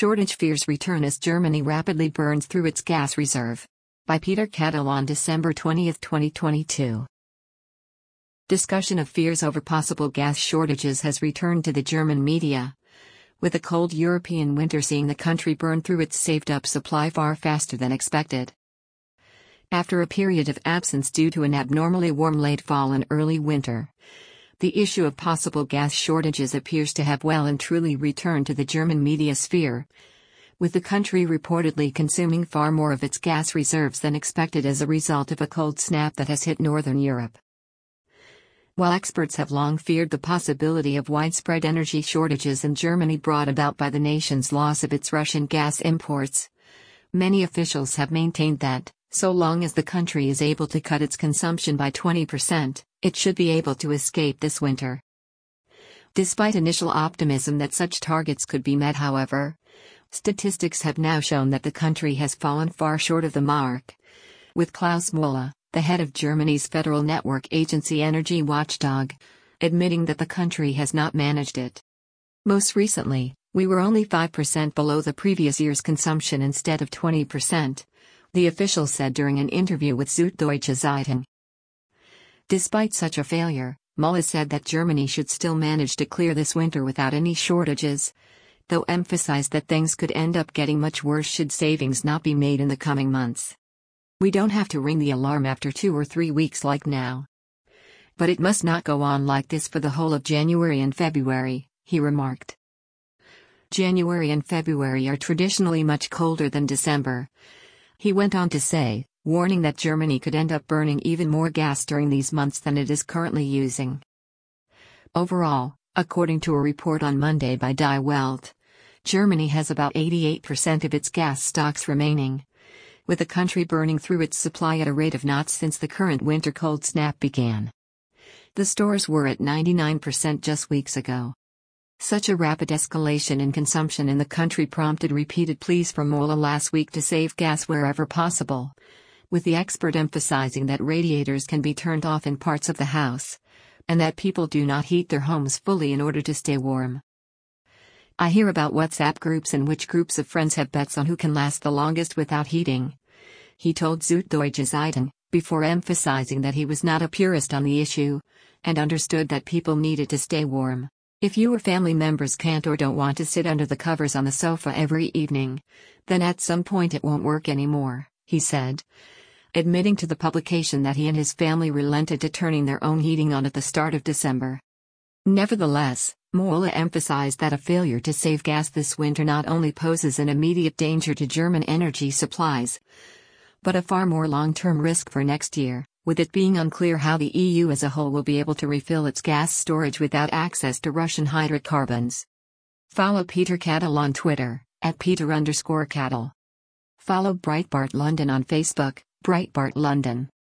shortage fears return as Germany rapidly burns through its gas reserve. By Peter Kettle on December 20, 2022. Discussion of fears over possible gas shortages has returned to the German media, with a cold European winter seeing the country burn through its saved-up supply far faster than expected. After a period of absence due to an abnormally warm late fall and early winter, the issue of possible gas shortages appears to have well and truly returned to the German media sphere, with the country reportedly consuming far more of its gas reserves than expected as a result of a cold snap that has hit northern Europe. While experts have long feared the possibility of widespread energy shortages in Germany brought about by the nation's loss of its Russian gas imports, many officials have maintained that, so long as the country is able to cut its consumption by 20%, it should be able to escape this winter. Despite initial optimism that such targets could be met, however, statistics have now shown that the country has fallen far short of the mark, with Klaus Müller, the head of Germany's federal network agency Energy Watchdog, admitting that the country has not managed it. Most recently, we were only 5% below the previous year's consumption instead of 20%, the official said during an interview with Süddeutsche Zeitung. Despite such a failure, Müller said that Germany should still manage to clear this winter without any shortages, though emphasized that things could end up getting much worse should savings not be made in the coming months. We don't have to ring the alarm after 2 or 3 weeks like now. But it must not go on like this for the whole of January and February, he remarked. January and February are traditionally much colder than December, he went on to say, warning that Germany could end up burning even more gas during these months than it is currently using. Overall, according to a report on Monday by Die Welt, Germany has about 88% of its gas stocks remaining, with the country burning through its supply at a rate of knots since the current winter cold snap began. The stores were at 99% just weeks ago. Such a rapid escalation in consumption in the country prompted repeated pleas from Müller last week to save gas wherever possible, with the expert emphasizing that radiators can be turned off in parts of the house, and that people do not heat their homes fully in order to stay warm. I hear about WhatsApp groups in which groups of friends have bets on who can last the longest without heating, he told Süddeutsche Zeitung, before emphasizing that he was not a purist on the issue, and understood that people needed to stay warm. If you or family members can't or don't want to sit under the covers on the sofa every evening, then at some point it won't work anymore, he said, admitting to the publication that he and his family relented to turning their own heating on at the start of December. Nevertheless, Müller emphasized that a failure to save gas this winter not only poses an immediate danger to German energy supplies, but a far more long-term risk for next year, with it being unclear how the EU as a whole will be able to refill its gas storage without access to Russian hydrocarbons. Follow Peter Kettle on Twitter, @Peter_Kettle. Follow Breitbart London on Facebook, Breitbart London.